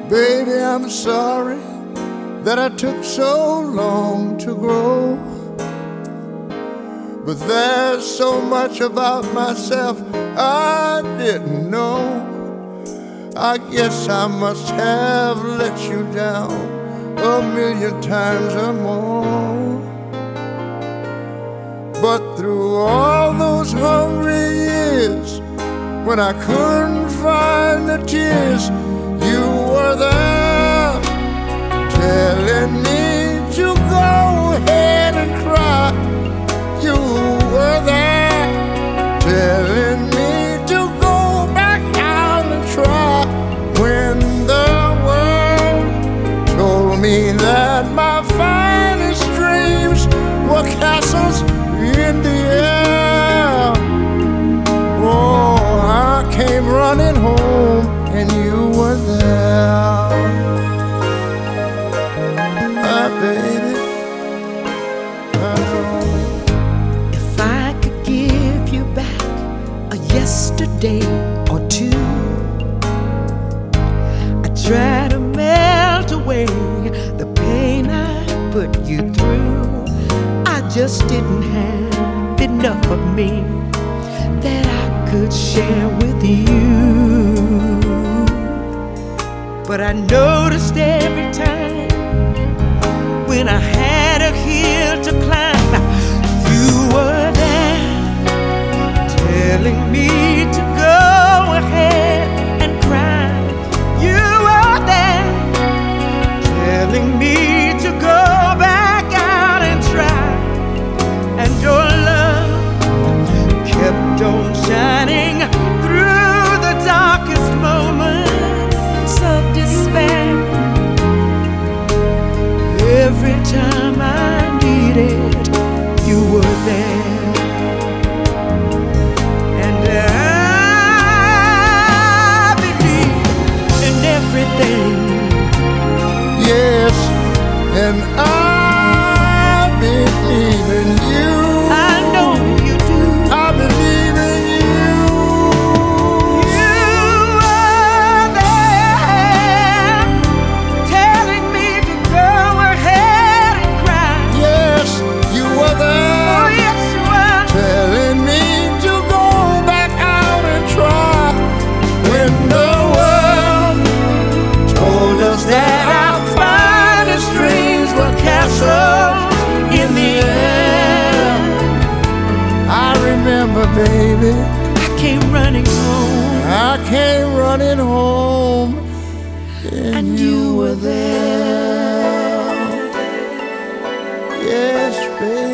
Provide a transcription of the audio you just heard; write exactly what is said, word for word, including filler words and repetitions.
Baby, I'm sorry that I took so long to grow, but there's so much about myself I didn't know. I guess I must have let you down a million times or more. But through all those hungry years, when I couldn't find the tears, you were there, telling me to go ahead and cry. You were there, telling me to go back out and try. When the world told me that my finest dreams were castles in the air, oh, I came running home and you were there. My baby, I know. If I could give you back a yesterday or two, I'd try to melt away the pain I put you through. I just didn't have enough of me that I could share with you. But I noticed every time when I had a hill to climb, you were there, telling me to go ahead and cry. You were there, telling me to go back out and try. And your love kept on shining through the darkest moments of despair. Every time I needed, you were there. And I believe in everything. Yes, and I believe in you. I know you do. I believe in you. You were there, telling me to go ahead and cry. Yes, you were there. Oh, yes, you were. Telling me to go back out and try. When the world told us that our finest dreams were castles in the air, I remember, baby, I came running home, I came running home, and, and you were there. Yes, baby.